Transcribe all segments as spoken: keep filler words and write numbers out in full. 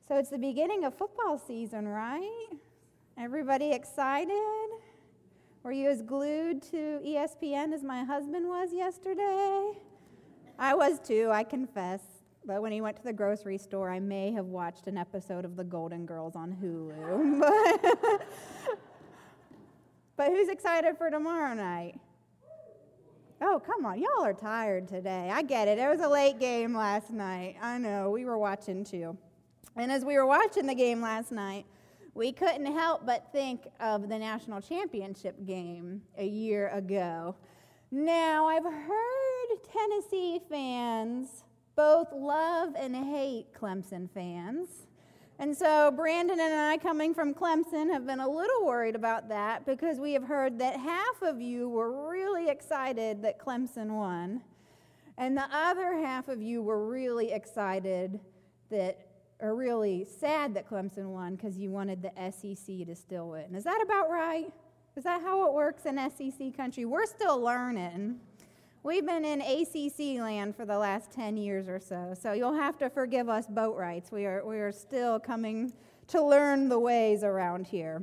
So it's the beginning of football season, right? Everybody excited? Were you as glued to E S P N as my husband was yesterday? I was too, I confess. But when he went to the grocery store, I may have watched an episode of The Golden Girls on Hulu. but, but who's excited for tomorrow night? Oh, come on. Y'all are tired today. I get it. It was a late game last night. I know. We were watching too. And as we were watching the game last night, we couldn't help but think of the national championship game a year ago. Now, I've heard Tennessee fans both love and hate Clemson fans. And so Brandon and I, coming from Clemson, have been a little worried about that because we have heard that half of you were really excited that Clemson won, and the other half of you were really excited that are really sad that Clemson won because you wanted the S E C to still win. Is that about right? Is that how it works in S E C country? We're still learning. We've been in A C C land for the last ten years or so, so you'll have to forgive us boat rights. We are, we are still coming to learn the ways around here.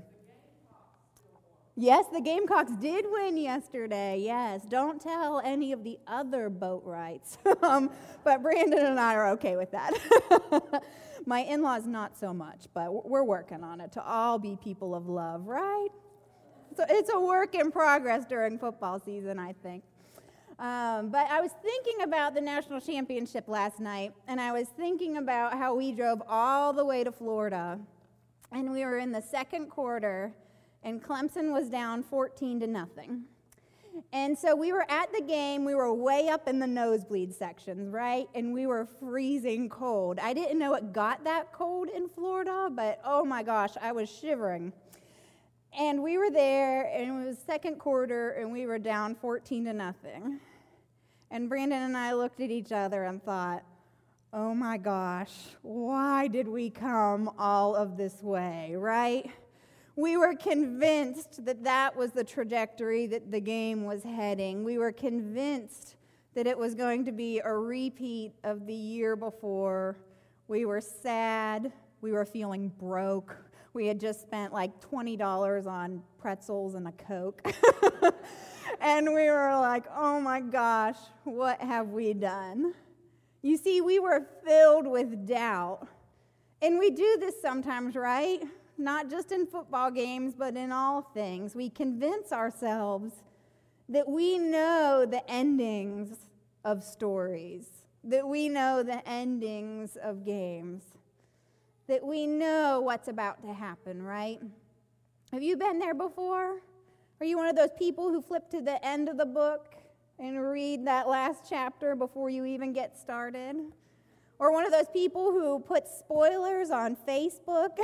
Yes, the Gamecocks did win yesterday, yes. Don't tell any of the other boat rights. um, but Brandon and I are okay with that. My in-laws not so much, but we're working on it to all be people of love, right? So it's a work in progress during football season, I think. Um, but I was thinking about the national championship last night, and I was thinking about how we drove all the way to Florida, and we were in the second quarter, and Clemson was down fourteen to nothing. And so we were at the game, we were way up in the nosebleed sections, right? And we were freezing cold. I didn't know it got that cold in Florida, but oh my gosh, I was shivering. And we were there, and it was second quarter, and we were down fourteen to nothing. And Brandon and I looked at each other and thought, oh my gosh, why did we come all of this way, right? We were convinced that that was the trajectory that the game was heading. We were convinced that it was going to be a repeat of the year before. We were sad. We were feeling broke. We had just spent like twenty dollars on pretzels and a Coke. And we were like, oh my gosh, what have we done? You see, we were filled with doubt. And we do this sometimes, right? Not just in football games, but in all things. We convince ourselves that we know the endings of stories, that we know the endings of games, that we know what's about to happen, right? Have you been there before? Are you one of those people who flip to the end of the book and read that last chapter before you even get started? Or one of those people who put spoilers on Facebook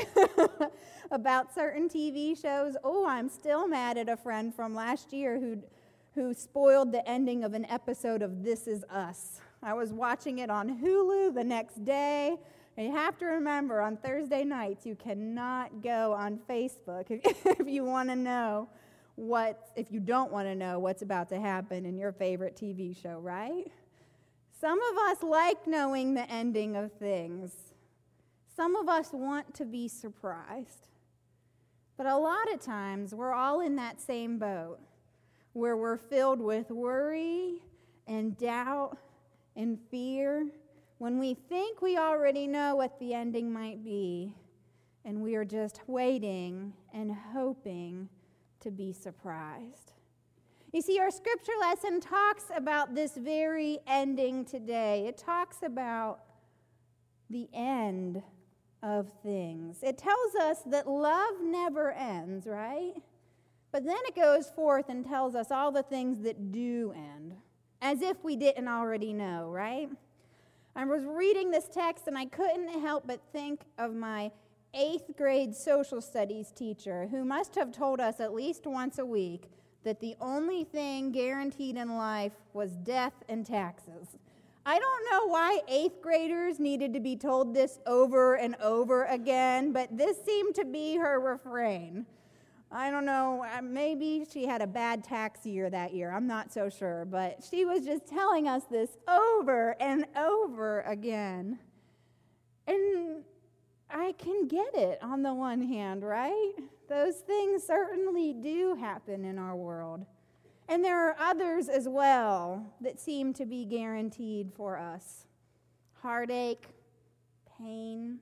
about certain T V shows? Oh, I'm still mad at a friend from last year who who spoiled the ending of an episode of This Is Us. I was watching it on Hulu the next day. And you have to remember, on Thursday nights, you cannot go on Facebook if, if you want to know what, if you don't want to know what's about to happen in your favorite T V show, right? Some of us like knowing the ending of things. Some of us want to be surprised. But a lot of times, we're all in that same boat where we're filled with worry and doubt and fear when we think we already know what the ending might be, and we are just waiting and hoping to be surprised. You see, our scripture lesson talks about this very ending today. It talks about the end of things. It tells us that love never ends, right? But then it goes forth and tells us all the things that do end, as if we didn't already know, right? I was reading this text and I couldn't help but think of my eighth grade social studies teacher, who must have told us at least once a week that the only thing guaranteed in life was death and taxes. I don't know why eighth graders needed to be told this over and over again, but this seemed to be her refrain. I don't know, maybe she had a bad tax year that year, I'm not so sure, but she was just telling us this over and over again. And I I can get it on the one hand, right? Those things certainly do happen in our world. And there are others as well that seem to be guaranteed for us. Heartache, pain,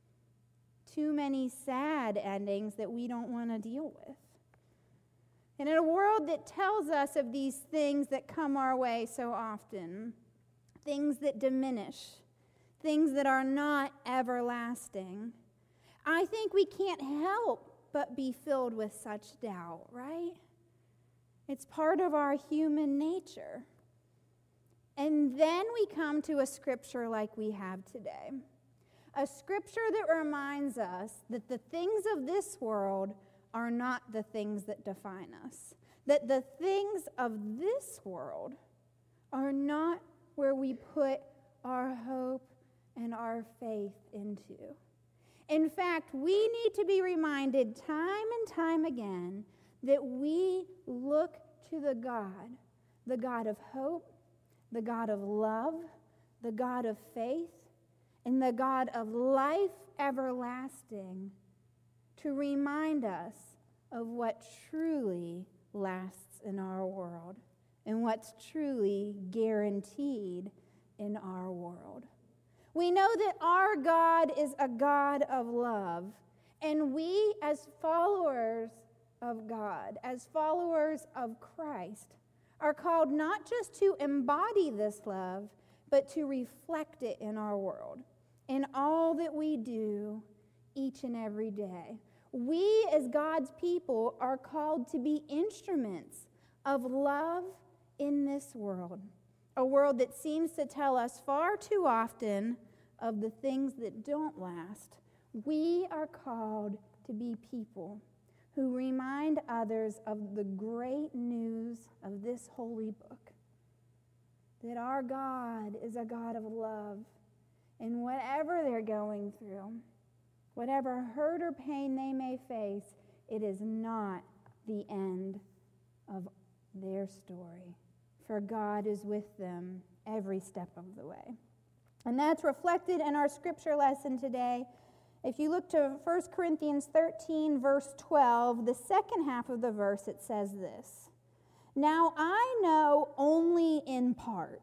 too many sad endings that we don't want to deal with. And in a world that tells us of these things that come our way so often, things that diminish, things that are not everlasting, I think we can't help but be filled with such doubt, right? It's part of our human nature. And then we come to a scripture like we have today. A scripture that reminds us that the things of this world are not the things that define us. That the things of this world are not where we put our hope and our faith into. In fact, we need to be reminded time and time again that we look to the God, the God of hope, the God of love, the God of faith, and the God of life everlasting to remind us of what truly lasts in our world and what's truly guaranteed in our world. We know that our God is a God of love, and we as followers of God, as followers of Christ, are called not just to embody this love, but to reflect it in our world, in all that we do each and every day. We as God's people are called to be instruments of love in this world, a world that seems to tell us far too often of the things that don't last. We are called to be people who remind others of the great news of this holy book, that our God is a God of love, and whatever they're going through, whatever hurt or pain they may face, it is not the end of their story, for God is with them every step of the way. And that's reflected in our scripture lesson today. If you look to First Corinthians thirteen, verse twelve, the second half of the verse, it says this: "Now I know only in part,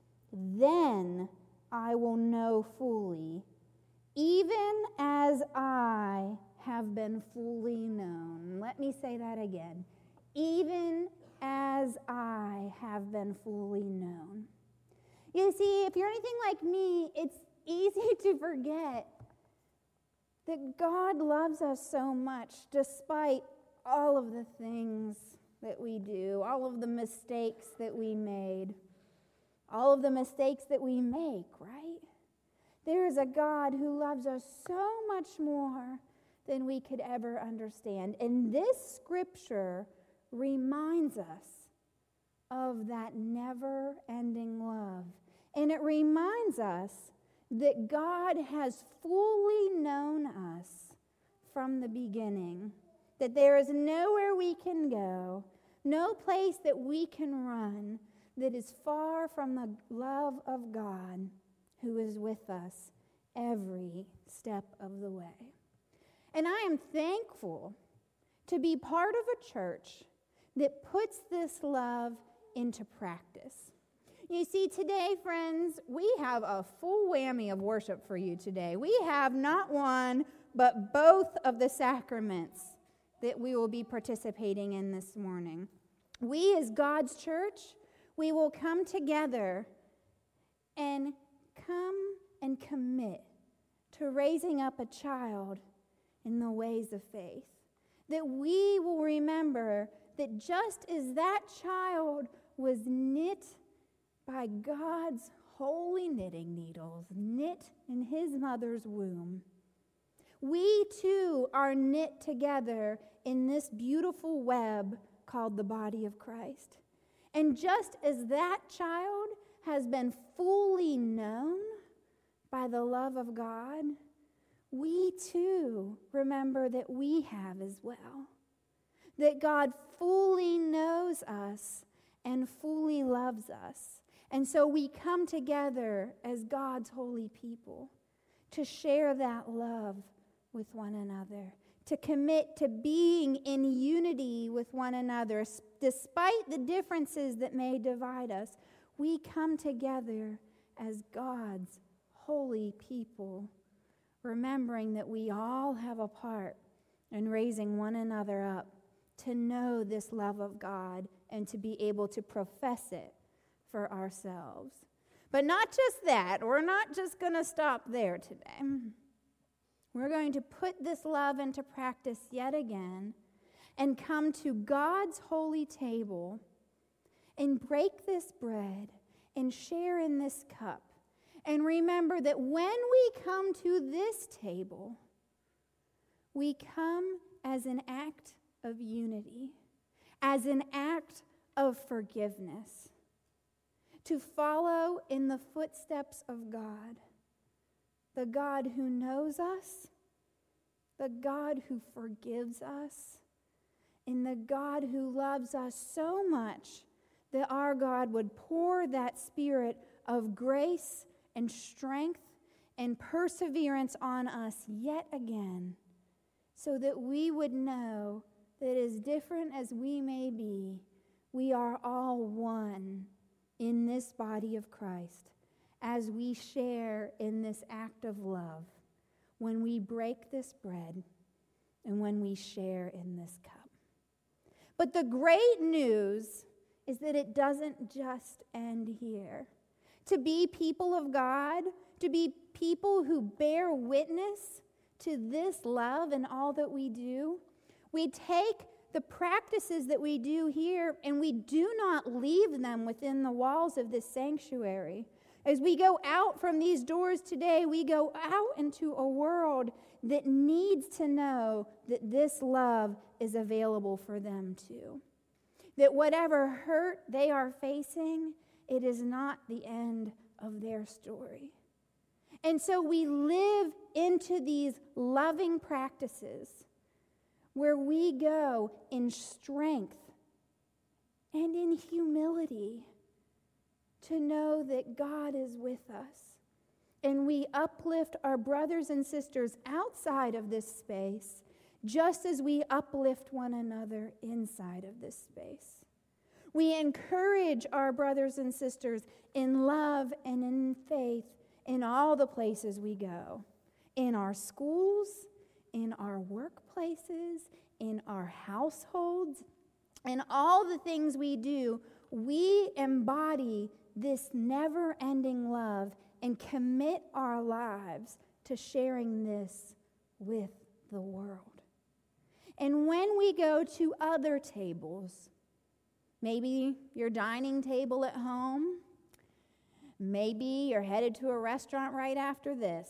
then I will know fully, even as I have been fully known." Let me say that again. Even as I have been fully known. You see, if you're anything like me, it's easy to forget that God loves us so much despite all of the things that we do, all of the mistakes that we made, all of the mistakes that we make, right? There is a God who loves us so much more than we could ever understand. And this scripture reminds us of that never-ending love. And it reminds us that God has fully known us from the beginning, that there is nowhere we can go, no place that we can run that is far from the love of God who is with us every step of the way. And I am thankful to be part of a church that puts this love into practice. You see, today, friends, we have a full whammy of worship for you today. We have not one, but both of the sacraments that we will be participating in this morning. We, as God's church, we will come together and come and commit to raising up a child in the ways of faith. That we will remember that just as that child was knit by God's holy knitting needles, knit in his mother's womb, we too are knit together in this beautiful web called the body of Christ. And just as that child has been fully known by the love of God, we too remember that we have as well. That God fully knows us and fully loves us. And so we come together as God's holy people to share that love with one another, to commit to being in unity with one another. Despite the differences that may divide us, we come together as God's holy people, remembering that we all have a part in raising one another up to know this love of God and to be able to profess it for ourselves. But not just that. We're not just going to stop there today. We're going to put this love into practice yet again and come to God's holy table and break this bread and share in this cup. And remember that when we come to this table, we come as an act of unity, as an act of forgiveness, to follow in the footsteps of God, the God who knows us, the God who forgives us, and the God who loves us so much that our God would pour that spirit of grace and strength and perseverance on us yet again, so that we would know that as different as we may be, we are all one in this body of Christ as we share in this act of love when we break this bread and when we share in this cup. But the great news is that it doesn't just end here. To be people of God, to be people who bear witness to this love and all that we do, we take the practices that we do here and we do not leave them within the walls of this sanctuary. As we go out from these doors today, we go out into a world that needs to know that this love is available for them too. That whatever hurt they are facing, it is not the end of their story. And so we live into these loving practices where we go in strength and in humility to know that God is with us. And we uplift our brothers and sisters outside of this space just as we uplift one another inside of this space. We encourage our brothers and sisters in love and in faith in all the places we go, in our schools, in our workplaces, in our households, in all the things we do. We embody this never-ending love and commit our lives to sharing this with the world. And when we go to other tables, maybe your dining table at home, maybe you're headed to a restaurant right after this,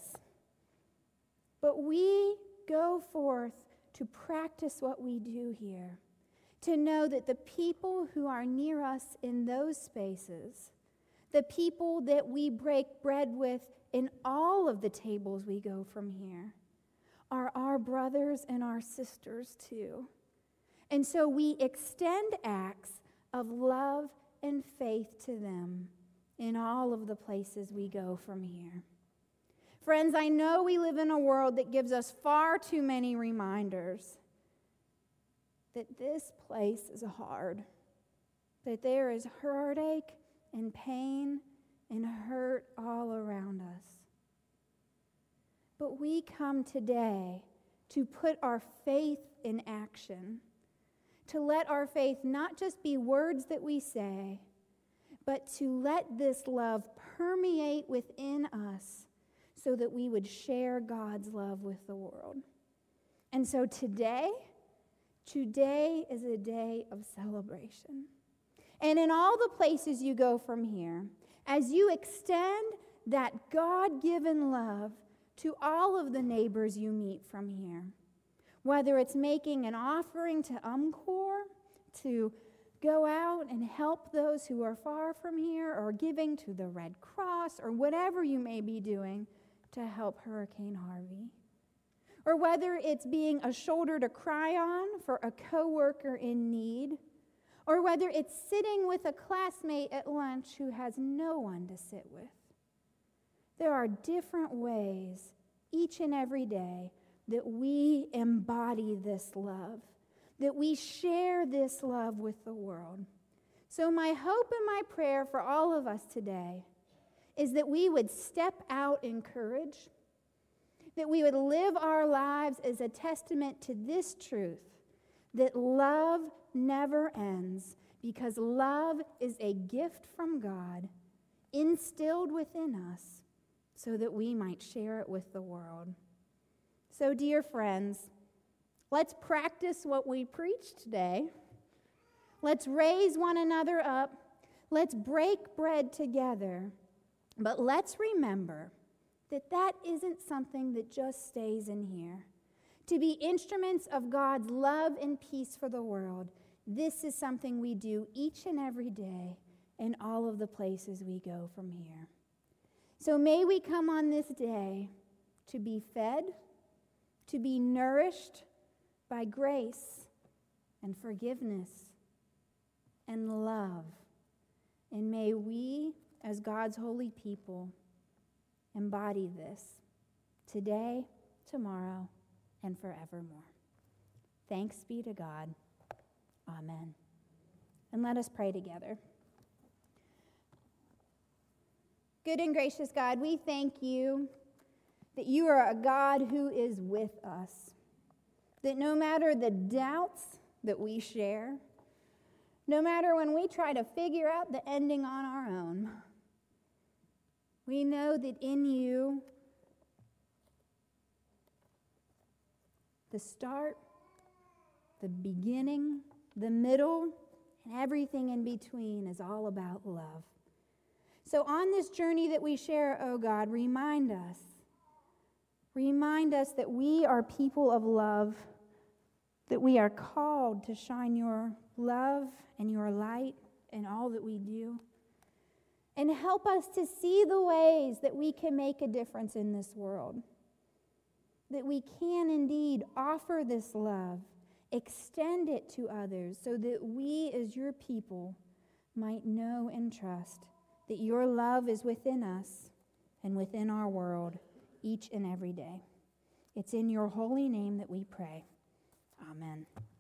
but we go forth to practice what we do here, to know that the people who are near us in those spaces, the people that we break bread with in all of the tables we go from here, are our brothers and our sisters too. And so we extend acts of love and faith to them in all of the places we go from here. Friends, I know we live in a world that gives us far too many reminders that this place is hard, that there is heartache and pain and hurt all around us. But we come today to put our faith in action, to let our faith not just be words that we say, but to let this love permeate within us so that we would share God's love with the world. And so today, today is a day of celebration. And in all the places you go from here, as you extend that God-given love to all of the neighbors you meet from here, whether it's making an offering to UMCOR, to go out and help those who are far from here, or giving to the Red Cross, or whatever you may be doing to help Hurricane Harvey. Or whether it's being a shoulder to cry on for a coworker in need, or whether it's sitting with a classmate at lunch who has no one to sit with. There are different ways each and every day that we embody this love, that we share this love with the world. So my hope and my prayer for all of us today is that we would step out in courage, that we would live our lives as a testament to this truth, that love never ends, because love is a gift from God, instilled within us, so that we might share it with the world. So, dear friends, let's practice what we preach today. Let's raise one another up. Let's break bread together. But let's remember that that isn't something that just stays in here. To be instruments of God's love and peace for the world, this is something we do each and every day in all of the places we go from here. So may we come on this day to be fed, to be nourished by grace and forgiveness and love. And may we, as God's holy people, embody this today, tomorrow, and forevermore. Thanks be to God. Amen. And let us pray together. Good and gracious God, we thank you that you are a God who is with us, that no matter the doubts that we share, no matter when we try to figure out the ending on our own, we know that in you, the start, the beginning, the middle, and everything in between is all about love. So on this journey that we share, oh God, remind us, remind us that we are people of love, that we are called to shine your love and your light in all that we do. And help us to see the ways that we can make a difference in this world, that we can indeed offer this love, extend it to others, so that we as your people might know and trust that your love is within us and within our world each and every day. It's in your holy name that we pray. Amen.